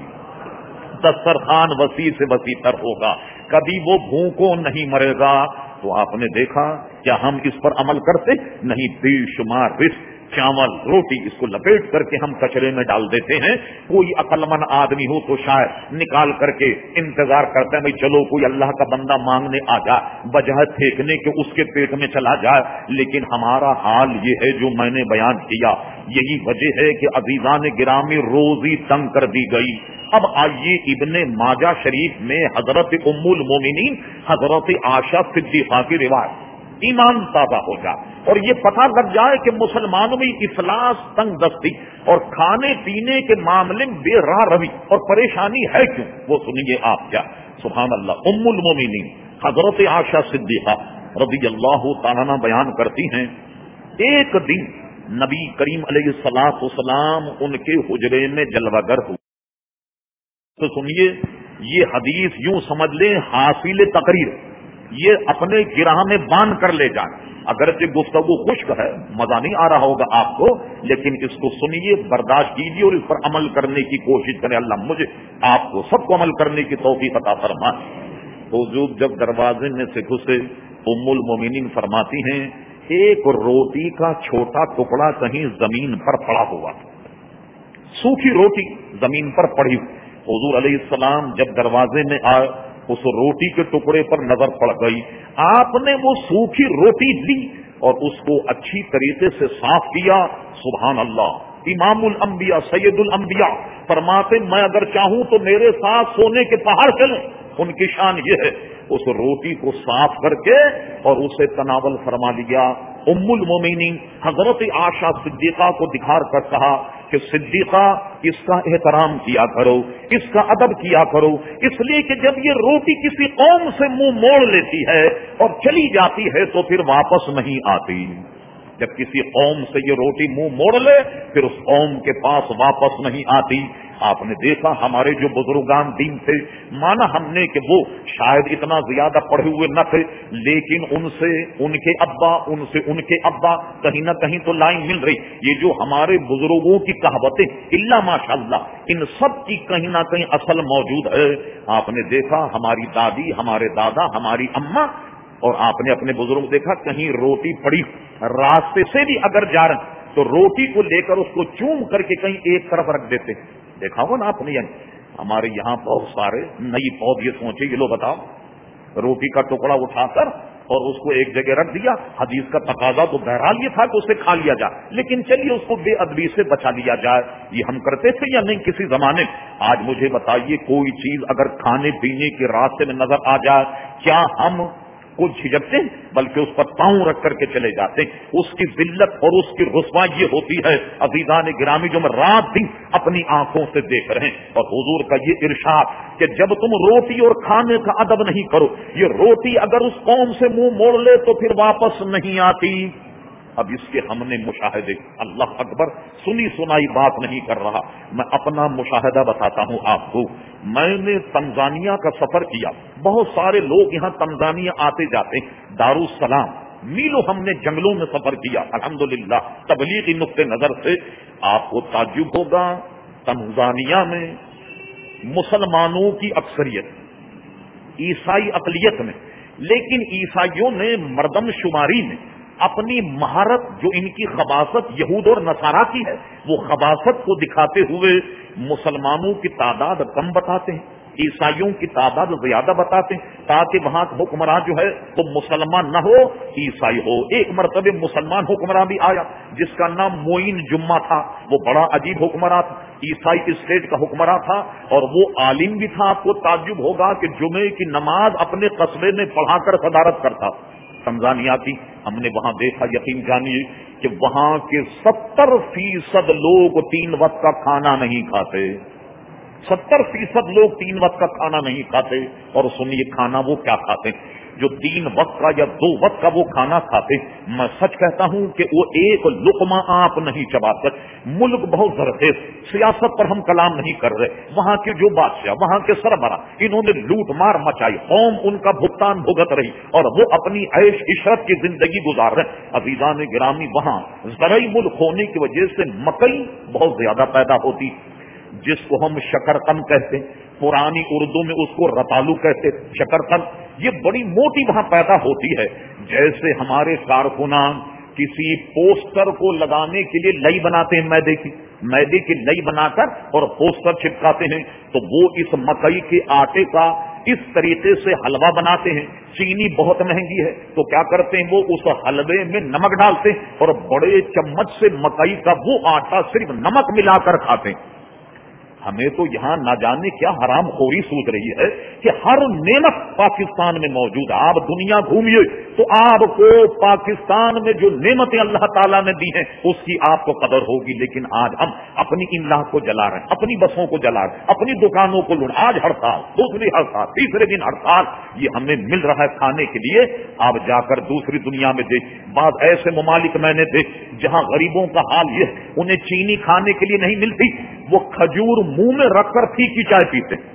دسترخوان وسیع سے وسیع تر ہوگا، کبھی وہ بھوکوں نہیں مرے گا۔ تو آپ نے دیکھا کیا ہم اس پر عمل کرتے نہیں؟ بے شمار رزق، چاول روٹی، اس کو لپیٹ کر کے ہم کچرے میں ڈال دیتے ہیں۔ کوئی عقل مند آدمی ہو تو شاید نکال کر کے انتظار کرتے ہیں بھائی چلو کوئی اللہ کا بندہ مانگنے آ جائے، بجائے پھینکنے کے اس کے پیٹ میں چلا جائے۔ لیکن ہمارا حال یہ ہے جو میں نے بیان کیا، یہی وجہ ہے کہ عزیزان گرامی روزی تنگ کر دی گئی۔ اب آئیے ابن ماجہ شریف میں حضرت ام المومنین حضرت عائشہ صدیقہ کی روایت، ایمان تازہ ہو جائے اور یہ پتہ لگ جائے کہ مسلمانوں میں افلاس، تنگ دستی اور کھانے پینے کے معاملے میں بے راہ روی اور پریشانی ہے کیوں، وہ سنیے آپ کیا۔ سبحان اللہ، ام المومنین حضرت عائشہ صدیقہ رضی اللہ تعالیٰ عنہ بیان کرتی ہیں، ایک دن نبی کریم علیہ الصلوۃ والسلام ان کے حجرے میں جلوہ گر ہوئے۔ تو سنیے یہ حدیث یوں سمجھ لیں حاصل تقریر، یہ اپنے گرہ میں باندھ کر لے جائیں اگرچہ گفتگو خشک ہے، مزہ نہیں آ رہا ہوگا آپ کو، لیکن اس کو سنیے، برداشت کیجیے اور اس پر عمل کرنے کی کوشش کریں۔ اللہ مجھے آپ کو سب کو عمل کرنے کی توفیق عطا فرمائے۔ حضور جب دروازے میں سے گھسے، ام المومنین فرماتی ہیں ایک روٹی کا چھوٹا ٹکڑا کہیں زمین پر پڑا ہوا، سوکھی روٹی زمین پر پڑی۔ حضور علیہ السلام جب دروازے میں آئے، اس روٹی کے ٹکڑے پر نظر پڑ گئی، آپ نے وہ سوکھی روٹی لی اور اس کو اچھی طریقے سے صاف کیا۔ سبحان اللہ، امام الانبیاء سید الانبیاء فرماتے میں اگر چاہوں تو میرے ساتھ سونے کے پہاڑ چلیں، ان کی شان یہ ہے، اس روٹی کو صاف کر کے اور اسے تناول فرما لیا۔ ام المومنین حضرت عائشہ صدیقہ کو دکھار کر کہا کہ صدیقہ اس کا احترام کیا کرو، اس کا ادب کیا کرو، اس لیے کہ جب یہ روٹی کسی قوم سے منہ موڑ لیتی ہے اور چلی جاتی ہے تو پھر واپس نہیں آتی۔ جب کسی قوم سے یہ روٹی منہ موڑ لے پھر اس قوم کے پاس واپس نہیں آتی۔ آپ نے دیکھا ہمارے جو بزرگان دین تھے، مانا ہم نے کہ وہ شاید اتنا زیادہ پڑھے ہوئے نہ تھے، لیکن ان سے ان کے ابا، ان سے ان کے ابا، کہیں نہ کہیں تو لائن مل رہی۔ یہ جو ہمارے بزرگوں کی کہاوتیں الا ماشاءاللہ، ان سب کی کہیں نہ کہیں اصل موجود ہے۔ آپ نے دیکھا ہماری دادی، ہمارے دادا، ہماری اماں، اور آپ نے اپنے بزرگ دیکھا کہیں روٹی پڑی، راستے سے بھی اگر جا رہے تو روٹی کو لے کر اس کو چوم کر کے کہیں ایک طرف رکھ دیتے۔ دیکھا ہو نا آپ نے؟ یعنی ہمارے یہاں بہت سارے نئی پود یہ سوچے یہ لو بتاؤ روٹی کا ٹکڑا اٹھا کر اور اس کو ایک جگہ رکھ دیا، حدیث کا تقاضا تو بہرحال یہ تھا کہ اسے کھا لیا جائے، لیکن چلیے اس کو بے ادبی سے بچا لیا جائے۔ یہ ہم کرتے تھے یا نہیں کسی زمانے؟ آج مجھے بتائیے کوئی چیز اگر کھانے پینے کے راستے میں نظر آ جائے کیا ہم کچھ جھجکتے ہیں؟ بلکہ اس پر پاؤں رکھ کر کے چلے جاتے ہیں۔ اس کی ذلت اور اس کی رسوائی یہ ہوتی ہے عزیزان گرامی جو میں رات دن اپنی آنکھوں سے دیکھ رہے ہیں۔ اور حضور کا یہ ارشاد کہ جب تم روٹی اور کھانے کا ادب نہیں کرو، یہ روٹی اگر اس قوم سے منہ موڑ لے تو پھر واپس نہیں آتی۔ اب اس کے ہم نے مشاہدے، اللہ اکبر، سنی سنائی بات نہیں کر رہا، میں اپنا مشاہدہ بتاتا ہوں آپ کو۔ میں نے تنزانیہ کا سفر کیا، بہت سارے لوگ یہاں تنزانیہ آتے جاتے ہیں، دارالسلام میلوں ہم نے جنگلوں میں سفر کیا الحمدللہ تبلیغی نقطہ نظر سے۔ آپ کو تعجب ہوگا تنزانیہ میں مسلمانوں کی اکثریت، عیسائی اقلیت میں، لیکن عیسائیوں نے مردم شماری میں اپنی مہارت جو ان کی خباثت یہود اور نصارا کی ہے، وہ خباثت کو دکھاتے ہوئے مسلمانوں کی تعداد کم بتاتے ہیں، عیسائیوں کی تعداد زیادہ بتاتے ہیں، تاکہ وہاں کا حکمراں جو ہے وہ مسلمان نہ ہو عیسائی ہو۔ ایک مرتبہ مسلمان حکمراں بھی آیا جس کا نام معین جمعہ تھا، وہ بڑا عجیب حکمراں تھا، عیسائی اسٹیٹ کا حکمراں تھا اور وہ عالم بھی تھا۔ آپ کو تعجب ہوگا کہ جمعے کی نماز اپنے قصبے میں پڑھا کر صدارت کرتا۔ تنزانیہ کی ہم نے وہاں دیکھا، یقین جانیے کہ وہاں کے ستر فیصد لوگ تین وقت کا کھانا نہیں کھاتے، ستر فیصد لوگ تین وقت کا کھانا نہیں کھاتے۔ اور سنیے کھانا وہ کیا کھاتے ہیں جو تین وقت کا یا دو وقت کا وہ کھانا کھاتے، میں سچ کہتا ہوں کہ وہ ایک لقمہ آپ نہیں چبا سکتے۔ ملک بہت زرخیز، سیاست پر ہم کلام نہیں کر رہے، وہاں کے جو بادشاہ، وہاں کے سربراہ، انہوں نے لوٹ مار مچائی، قوم ان کا بھگتان بھگت رہی اور وہ اپنی عیش عشرت کی زندگی گزار رہے۔ عزیزان گرامی وہاں زرعی ملک ہونے کی وجہ سے مکئی بہت زیادہ پیدا ہوتی، جس کو ہم شکرقند کہتے ہیں، پرانی اردو میں اس کو رتالو کہتے، شکرقند، یہ بڑی موٹی وہاں پیدا ہوتی ہے۔ جیسے ہمارے کارکنان کسی پوسٹر کو لگانے کے لیے لئی بناتے ہیں، میدے کی میدے کی لئی بنا کر اور پوسٹر چپکاتے ہیں، تو وہ اس مکئی کے آٹے کا اس طریقے سے حلوہ بناتے ہیں۔ چینی بہت مہنگی ہے تو کیا کرتے ہیں، وہ اس حلوے میں نمک ڈالتے ہیں اور بڑے چمچ سے مکئی کا وہ آٹا صرف نمک ملا کر کھاتے ہیں۔ ہمیں تو یہاں نہ جانے کیا حرام خوری سوچ رہی ہے کہ ہر نعمت پاکستان میں موجود ہے۔ آپ دنیا گھومیے تو آپ کو پاکستان میں جو نعمتیں اللہ تعالیٰ نے دی ہیں اس کی آپ کو قدر ہوگی، لیکن آج ہم اپنی املاک کو جلا رہے ہیں، اپنی بسوں کو جلا رہے ہیں، اپنی دکانوں کو لوٹ، آج ہڑتال، دوسری ہڑتال، تیسرے دن ہڑتال، یہ ہمیں مل رہا ہے کھانے کے لیے۔ آپ جا کر دوسری دنیا میں دیکھ، بعض ایسے ممالک میں نے دیکھ جہاں غریبوں کا حال یہ ہے انہیں چینی کھانے کے لیے نہیں ملتی، وہ کھجور منہ میں رکھ کر پھیکی چائے پیتے،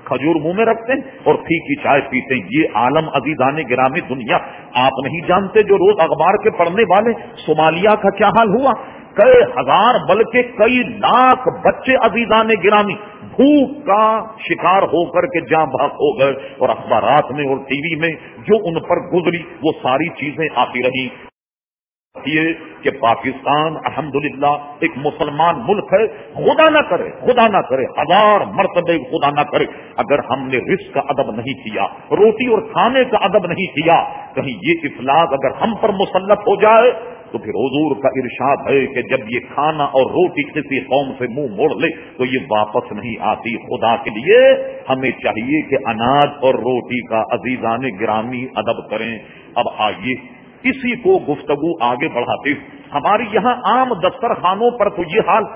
کھجور منہ میں رکھتے ہیں اور پھیکی چائے پیتے ہیں. یہ عالم عزیزان گرامی دنیا آپ نہیں جانتے. جو روز اخبار کے پڑھنے والے صومالیہ کا کیا حال ہوا, کئی ہزار بلکہ کئی لاکھ بچے عزیزان گرامی بھوک کا شکار ہو کر کے جاں بحق ہو گئے, اور اخبارات میں اور ٹی وی میں جو ان پر گزری وہ ساری چیزیں آتی رہی. یہ کہ پاکستان الحمدللہ ایک مسلمان ملک ہے. خدا نہ کرے خدا نہ کرے ہزار مرتبہ خدا نہ کرے اگر ہم نے رزق کا ادب نہیں کیا, روٹی اور کھانے کا ادب نہیں کیا, کہیں یہ افلاس اگر ہم پر مسلط ہو جائے تو پھر حضور کا ارشاد ہے کہ جب یہ کھانا اور روٹی کسی قوم سے منہ موڑ لے تو یہ واپس نہیں آتی. خدا کے لیے ہمیں چاہیے کہ اناج اور روٹی کا عزیزان گرامی ادب کریں. اب آئیے اسی کو گفتگو آگے بڑھاتے. ہماری یہاں عام دسترخوانوں پر تو یہ حال,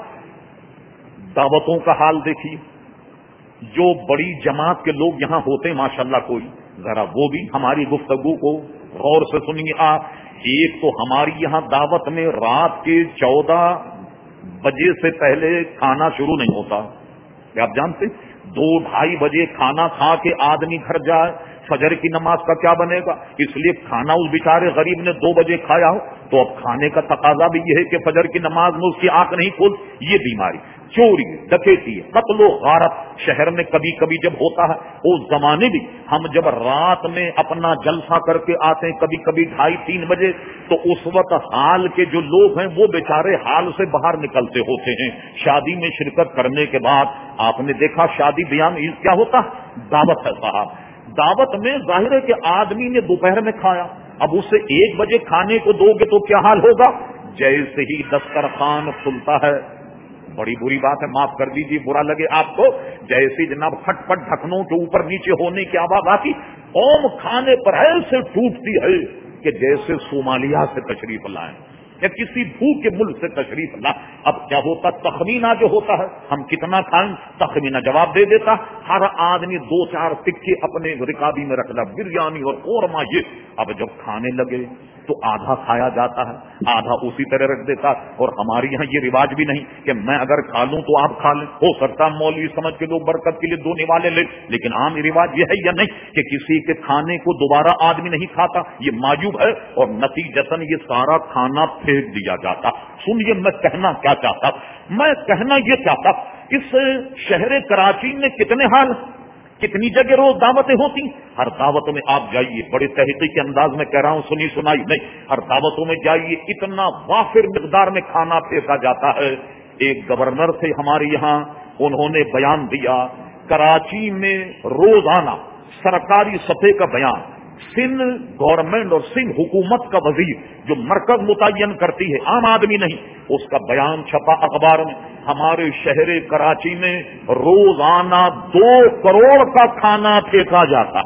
دعوتوں کا حال دیکھیے. جو بڑی جماعت کے لوگ یہاں ہوتے ہیں ماشاءاللہ, کوئی ذرا وہ بھی ہماری گفتگو کو غور سے سنیے آپ. ایک تو ہماری یہاں دعوت میں رات کے چودہ بجے سے پہلے کھانا شروع نہیں ہوتا. کیا آپ جانتے, دو ڈھائی بجے کھانا کھا کے آدمی گھر جائے, فجر کی نماز کا کیا بنے گا؟ اس لیے کھانا اس بیچارے غریب نے دو بجے کھایا ہو تو اب کھانے کا تقاضا بھی یہ ہے کہ فجر کی نماز میں اس کی آنکھ نہیں کھول. یہ بیماری, چوری, ڈکیتی, قتل و غارت شہر میں کبھی کبھی جب ہوتا ہے. اس زمانے بھی ہم جب رات میں اپنا جلسہ کر کے آتے ہیں کبھی کبھی ڈھائی تین بجے, تو اس وقت حال کے جو لوگ ہیں وہ بیچارے حال سے باہر نکلتے ہوتے ہیں. شادی میں شرکت کرنے کے بعد آپ نے دیکھا شادی بیان کیا ہوتا, دعوت ہے صاحب. دعوت میں ظاہر ہے کہ آدمی نے دوپہر میں کھایا, اب اسے ایک بجے کھانے کو دو گے تو کیا حال ہوگا؟ جیسے ہی دسترخوان کھلتا ہے, بڑی بری بات ہے معاف کر دیجیے برا لگے آپ کو, جیسے جناب پھٹ پھٹ ڈھکنوں کے اوپر نیچے ہونے کی آواز آتی, قوم کھانے پر ایسے ٹوٹتی ہے کہ جیسے صومالیہ سے تشریف لائیں یا کسی بھوک کے ملک سے تشریف لا. اب کیا ہوتا, تخمینہ جو ہوتا ہے ہم کتنا کھائیں, تخمینہ جواب دے دیتا. ہر آدمی دو چار ٹکے اپنے رکابی میں رکھ لا, بریانی اور قورمہ یہ. اب جب کھانے لگے تو آدھا کھایا جاتا ہے, آدھا اسی طرح رکھ دیتا. اور ہمارے یہاں یہ رواج بھی نہیں کہ میں اگر کھا لوں تو آپ کھا لیں. ہو سکتا مولوی سمجھ کے لوگ برکت کے لیے دو نوالے لے, لیکن عام رواج یہ ہے یا نہیں کہ کسی کے کھانے کو دوبارہ آدمی نہیں کھاتا. یہ معیوب ہے اور نتیجتاً یہ سارا کھانا پھینک دیا جاتا. سنیے میں کہنا کیا چاہتا, میں کہنا یہ چاہتا اس شہر کراچی میں کتنے حال, کتنی جگہ روز دعوتیں ہوتی. ہر دعوت میں آپ جائیے, بڑے تحقیقی انداز میں کہہ رہا ہوں, سنی سنائی نہیں, ہر دعوتوں میں جائیے اتنا وافر مقدار میں کھانا پھینکا جاتا ہے. ایک گورنر تھے ہمارے یہاں, انہوں نے بیان دیا کراچی میں روزانہ سرکاری سطح کا بیان, سندھ گورنمنٹ اور سندھ حکومت کا وزیر جو مرکز متعین کرتی ہے, عام آدمی نہیں, اس کا بیان چھپا اخبار میں. ہمارے شہر کراچی میں روزانہ دو کروڑ کا کھانا پھینکا جاتا,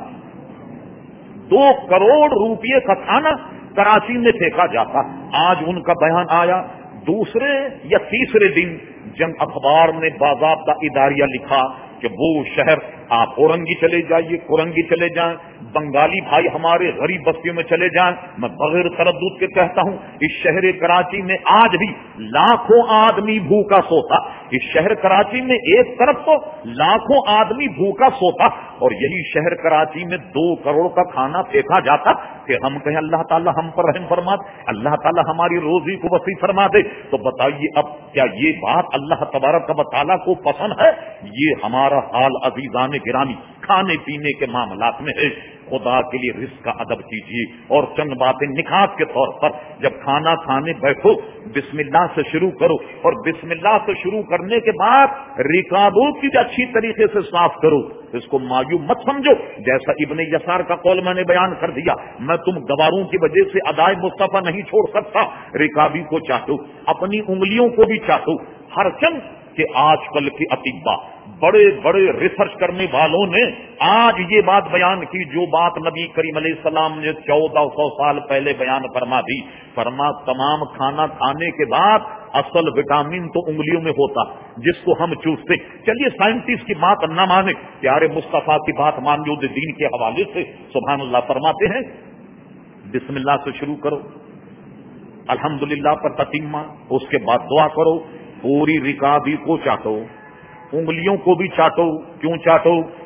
دو کروڑ روپے کا کھانا کراچی میں پھینکا جاتا. آج ان کا بیان آیا, دوسرے یا تیسرے دن جب اخبار نے باضابطہ اداریہ لکھا کہ وہ شہر آپ اورنگی چلے جائیے, کورنگی چلے جائیں, بنگالی بھائی ہمارے غریب بستیوں میں چلے جائیں, میں بغیر تردد کے کہتا ہوں اس شہر کراچی میں آج بھی لاکھوں آدمی بھوکا سوتا. اس شہر کراچی میں ایک طرف تو لاکھوں آدمی بھوکا سوتا اور یہی شہر کراچی میں دو کروڑ کا کھانا پھینکا جاتا کہ ہم کہیں اللہ تعالی ہم پر رحم فرما دے, اللہ تعالی ہماری روزی کو وسیع فرما دے. تو بتائیے اب کیا یہ بات اللہ تبارک و تعالی کو پسند ہے؟ یہ ہمارا حال عزیزان گرامی کھانے پینے کے معاملات میں ہے. خدا کے لیے رزق کا ادب کیجیے. اور چند باتیں نکات کے طور پر, جب کھانا کھانے بیٹھو بسم اللہ سے شروع کرو, اور بسم اللہ سے شروع کرنے کے بعد رکابوں کی اچھی طریقے سے صاف کرو. اس کو معیوب مت سمجھو, جیسا ابن یسار کا قول میں نے بیان کر دیا, میں تم گواروں کی وجہ سے ادائے مصطفیٰ نہیں چھوڑ سکتا. رکابی کو چاہو, اپنی انگلیوں کو بھی چاہو. ہر چند کہ آج کل کے اطباء بڑے بڑے ریسرچ کرنے والوں نے آج یہ بات بیان کی جو بات نبی کریم علیہ السلام نے چودہ سو سال پہلے بیان فرما دی. فرما تمام کھانا کھانے کے بعد اصل وٹامن تو انگلیوں میں ہوتا جس کو ہم چوستے. چلیے سائنٹسٹ کی بات نہ مانے, پیارے مصطفیٰ کی بات مان جو دین کے حوالے سے سبحان اللہ فرماتے ہیں بسم اللہ سے شروع کرو, الحمدللہ پر تتیمہ, اس کے بعد دعا کرو, پوری رکابی کو چاٹو, انگلیوں کو بھی چاٹو. کیوں چاٹو؟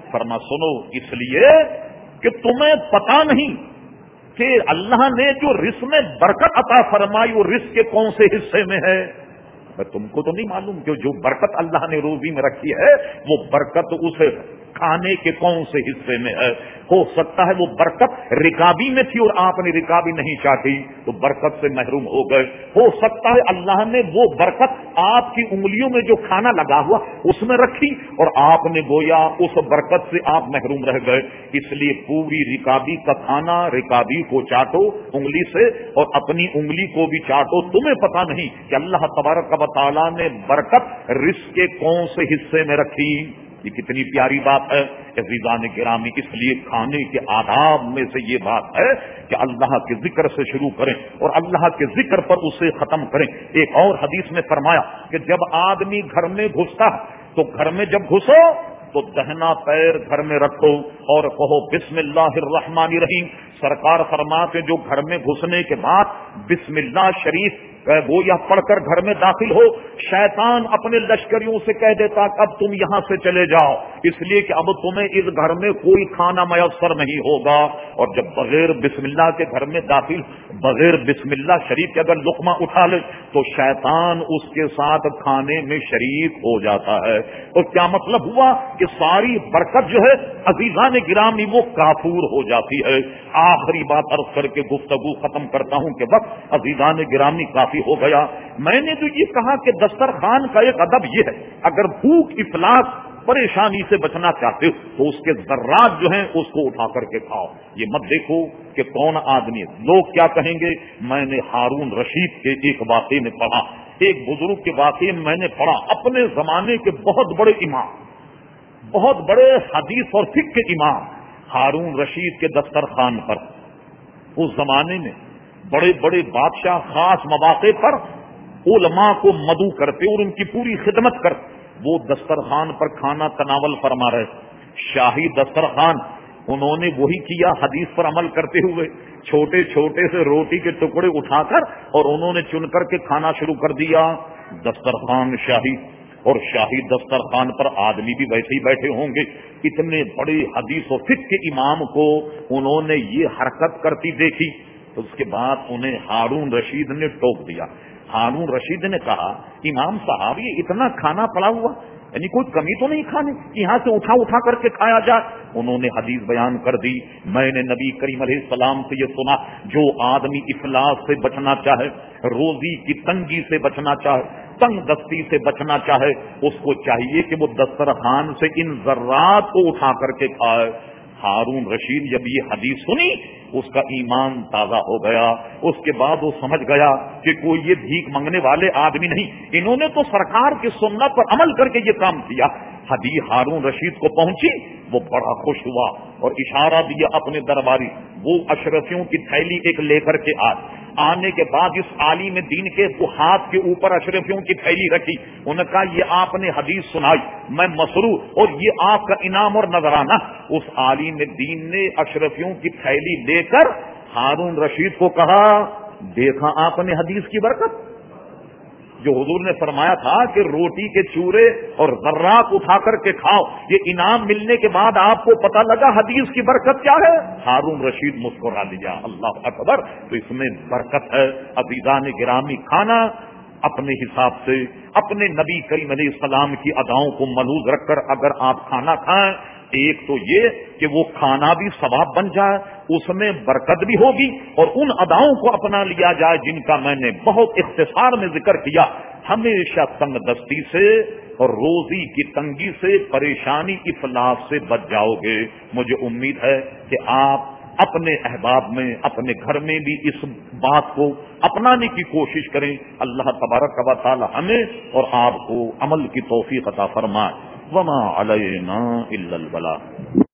فرما سنو اس لیے کہ تمہیں پتا نہیں کہ اللہ نے جو رزق میں برکت عطا فرمائی وہ رزق کے کون سے حصے میں ہے. تم کو تو نہیں معلوم کہ جو برکت اللہ نے روزی میں رکھی ہے وہ برکت اس کھانے کے کون سے حصے میں ہے. ہو سکتا ہے وہ برکت رکابی میں تھی اور آپ نے رکابی نہیں چاہتی تو برکت سے محروم ہو گئے. ہو سکتا ہے اللہ نے وہ برکت آپ کی انگلیوں میں جو کھانا لگا ہوا اس میں رکھی اور آپ نے گویا اس برکت سے آپ محروم رہ گئے. اس لیے پوری رکابی کا کھانا رکابی کو چاٹو انگلی سے اور اپنی انگلی کو بھی چاٹو. تمہیں پتا نہیں کہ اللہ تبارک و تعالیٰ نے برکت رزق کے کون سے حصے میں رکھی. یہ کتنی پیاری بات ہے عزیزان گرامی. اس لیے کھانے کے آداب میں سے یہ بات ہے کہ اللہ کے ذکر سے شروع کریں اور اللہ کے ذکر پر اسے ختم کریں. ایک اور حدیث میں فرمایا کہ جب آدمی گھر میں گھستا تو گھر میں جب گھسو تو دہنا پیر گھر میں رکھو اور کہو بسم اللہ الرحمن الرحیم. سرکار فرماتے جو گھر میں گھسنے کے بعد بسم اللہ شریف وہ یا پڑھ کر گھر میں داخل ہو شیطان اپنے لشکریوں سے کہہ دیتا کہ اب تم یہاں سے چلے جاؤ اس لیے کہ اب تمہیں اس گھر میں کوئی کھانا میسر نہیں ہوگا. اور جب بغیر بسم اللہ کے گھر میں داخل بغیر بسم اللہ شریف کے اگر لقمہ اٹھا لے تو شیطان اس کے ساتھ کھانے میں شریک ہو جاتا ہے. اور کیا مطلب ہوا کہ ساری برکت جو ہے عزیزان گرامی وہ کافور ہو جاتی ہے. آخری بات عرض کر کے گفتگو ختم کرتا ہوں کہ وقت عزیزان گرامی کافی ہو گیا. میں نے تو یہ کہا کہ دسترخوان کا ایک ادب یہ ہے اگر بھوک افلاس پریشانی سے بچنا چاہتے ہو تو اس کے ذرات جو ہیں اس کو اٹھا کر کے کھاؤ. یہ مت دیکھو کہ کون آدمی ہے لوگ کیا کہیں گے. میں نے ہارون رشید کے ایک واقعے میں پڑھا ایک بزرگ کے واقعے میں میں نے پڑھا اپنے زمانے کے بہت بڑے امام بہت بڑے حدیث اور فقہ کے امام ہارون رشید کے دسترخوان پر اس زمانے میں بڑے بڑے بادشاہ خاص مواقع پر علماء کو مدعو کرتے اور ان کی پوری خدمت کرتے. وہ دسترخوان پر کھانا تناول فرما رہے شاہی دسترخوان. انہوں نے وہی کیا حدیث پر عمل کرتے ہوئے چھوٹے چھوٹے سے روٹی کے ٹکڑے اٹھا کر اور انہوں نے چن کر کے کھانا شروع کر دیا. دسترخوان شاہی اور شاہی دسترخوان پر آدمی بھی ویسے ہی بیٹھے ہوں گے. اتنے بڑے حدیث و فقہ کے امام کو انہوں نے یہ حرکت کرتی دیکھی تو اس کے بعد انہیں ہارون رشید نے ٹوک دیا. ہارون رشید نے کہا امام صاحب یہ اتنا کھانا پڑا ہوا یعنی کوئی کمی تو نہیں کھانے یہاں سے اٹھا اٹھا کر کے کھایا جائے. انہوں نے حدیث بیان کر دی. میں نے نبی کریم علیہ السلام سے یہ سنا جو آدمی افلاس سے بچنا چاہے روزی کی تنگی سے بچنا چاہے تنگ دستی سے بچنا چاہے اس کو چاہیے کہ وہ دسترخوان سے ان ذرات کو اٹھا کر کے کھائے. ہارون رشید جب یہ حدیث سنی اس کا ایمان تازہ ہو گیا. اس کے بعد وہ سمجھ گیا کہ کوئی یہ بھیک مانگنے والے آدمی نہیں. انہوں نے تو سرکار کی سنت پر عمل کر کے یہ کام کیا. حدیث ہارون رشید کو پہنچی وہ بڑا خوش ہوا اور اشارہ دیا اپنے درباری. وہ اشرفیوں کی تھیلی ایک لے کر کے آئے. آنے کے بعد اس عالم دین کے ہاتھ کے اوپر اشرفیوں کی تھیلی رکھی. انہوں نے کہا یہ آپ نے حدیث سنائی میں مسرور اور یہ آپ کا انعام اور نذرانہ. اس عالم دین نے اشرفیوں کی تھیلی لے کر ہارون رشید کو کہا دیکھا آپ نے حدیث کی برکت جو حضور نے فرمایا تھا کہ روٹی کے چورے اور ذرات اٹھا کر کے کھاؤ. یہ انعام ملنے کے بعد آپ کو پتہ لگا حدیث کی برکت کیا ہے. ہارون رشید مسکرا دیا. اللہ اکبر. تو اس میں برکت ہے. عزیزان گرامی کھانا اپنے حساب سے اپنے نبی کریم علیہ السلام کی اداؤں کو ملحوظ رکھ کر اگر آپ کھانا کھائیں ایک تو یہ کہ وہ کھانا بھی ثواب بن جائے اس میں برکت بھی ہوگی اور ان اداؤں کو اپنا لیا جائے جن کا میں نے بہت اختصار میں ذکر کیا. ہمیشہ تنگ دستی سے اور روزی کی تنگی سے پریشانی افلاس سے بچ جاؤ گے. مجھے امید ہے کہ آپ اپنے احباب میں اپنے گھر میں بھی اس بات کو اپنانے کی کوشش کریں. اللہ تبارک و تعالی ہمیں اور آپ کو عمل کی توفیق عطا فرمائے. وما علینا الا البلاغ.